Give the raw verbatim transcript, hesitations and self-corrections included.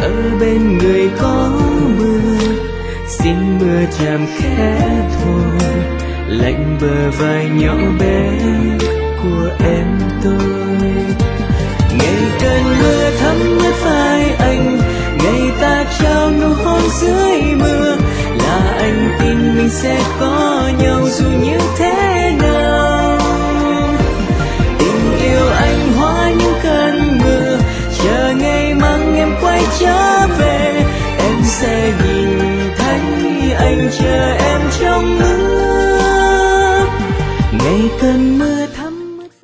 ở bên người có mưa, xin mưa chạm khẽ thôi lạnh bờ vai nhỏ bé của em tôi. Ngày cơn mưa thấm ướt vai anh, ngày ta trao nụ hôn dưới mưa, là anh tin mình sẽ có nhau dù như thế